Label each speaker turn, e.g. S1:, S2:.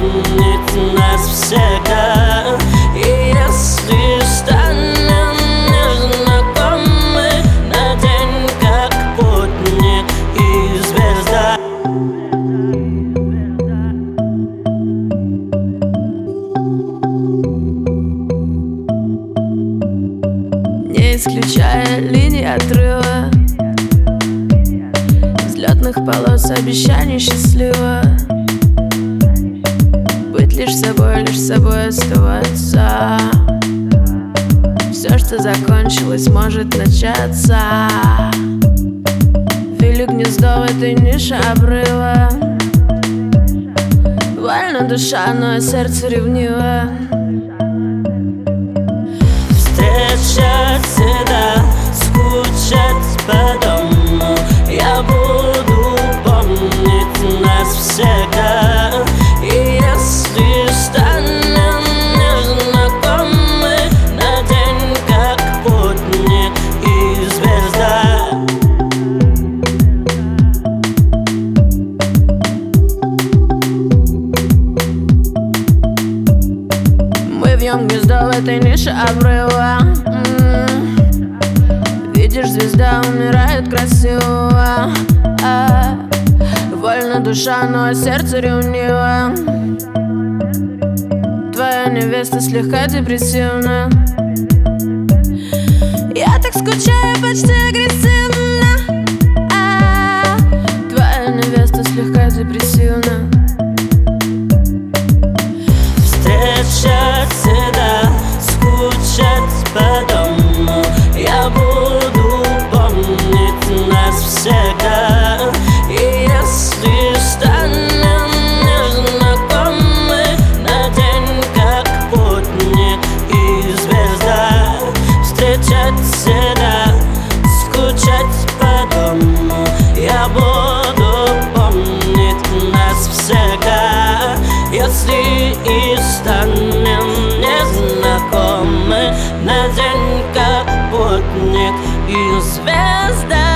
S1: помнит нас всегда. И если станем незнакомы на день, как путник и звезда.
S2: Не исключая линии отрыва, взлетных полос обещаний счастливо. Быть лишь собой оставаться. Все, что закончилось, может начаться. Вили гнездо в этой нише обрыва. Вольна душа, но сердце ревниво.
S1: Встречать всегда, скучать по дому. Я буду помнить нас всегда. И если станем незнакомы на день, как путник и звезда.
S2: Мы вьем гнездо в этой нише обрыва. Видишь, звезда умирает красиво. Вольна душа, но сердце ревниво. Твоя невеста слегка депрессивна. Я так скучаю, почти агрессивно. Твоя невеста слегка депрессивна.
S1: Встречать всегда, скучать по дому. Я буду помнить нас всегда. И если станем незнакомы на день, как путник и звезда. Встречать всегда, скучать по дому. Я буду помнить нас всегда. Если и станем незнакомы на день, как путник и звезда.